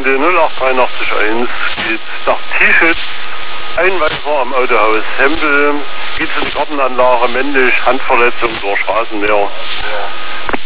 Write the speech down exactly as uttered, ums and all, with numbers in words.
Gemeinde null acht drei eins eins geht nach T-Shirt, Einweiser am Autohaus Hempel, geht in die Gartenanlage, männlich, Handverletzung durch Rasenmäher. Ja.